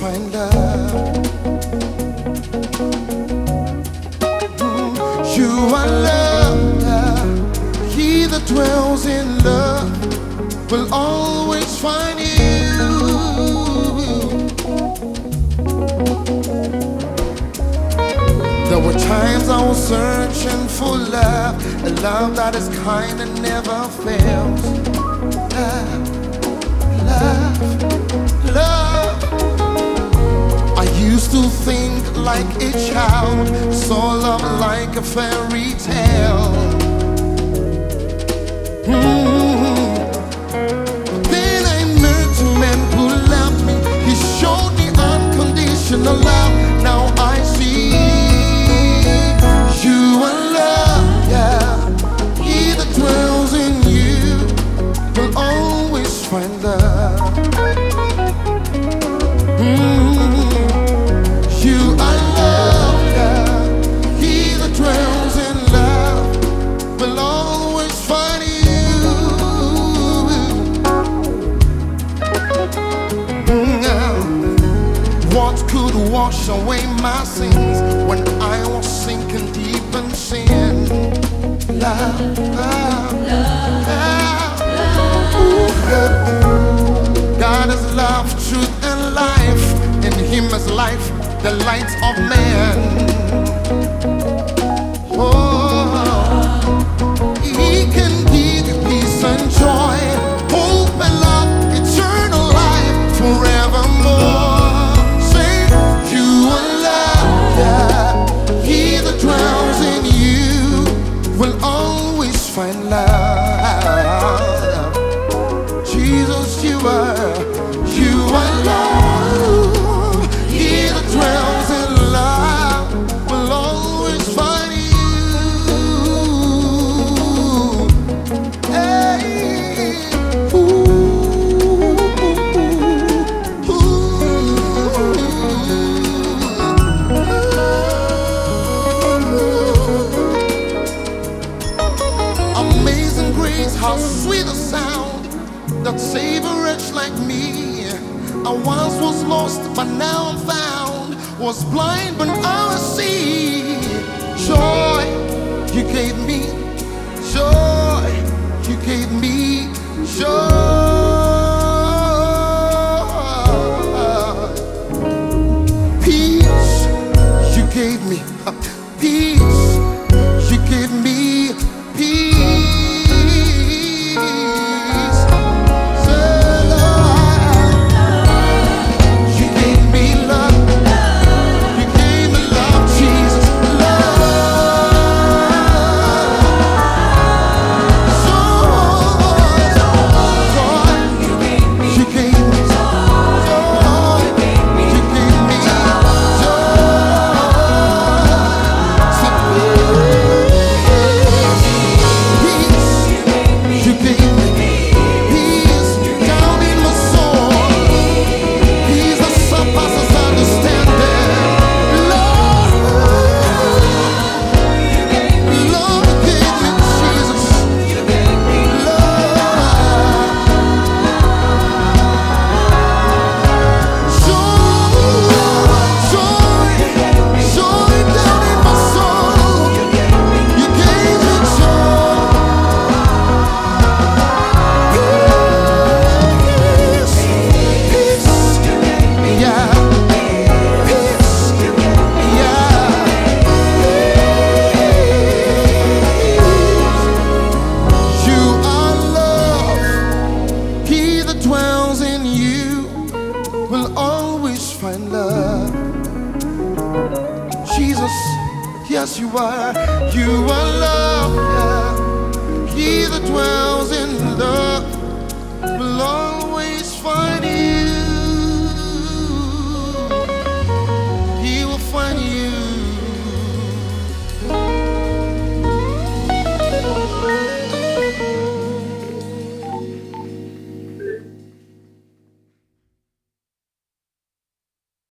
find love. You are love, yeah. He that dwells in love will always find you. There were times I was searching for love, a love that is kind and never fails. Love, love, love. I used to think like a child, saw love like a fairy tale. Then I met a man who loved me. He showed me unconditional love. Now I see you are love, yeah. He that dwells in you will always find love. You are love, yeah. He that dwells in love will always find you. What could wash away my sins when I was sinking deep in sin? Love, love, love, love. God is love, truth, and life. In Him is life, the light of man. Oh, He can give you peace and joy, hope and love, eternal life forevermore. Say, you are love, yeah. He that dwells in you will always find love. Jesus, you are love. He that dwells in love will always find you. Hey. Amazing grace, how sweet the sound that saved a wretch like me. I once was lost, but now I'm found. Was blind, but now I see. Joy, you gave me. Joy, you gave me. Joy. Peace, you gave me. Peace, you gave me. Peace. Jesus, yes you are love, yeah. He that dwells in love will always find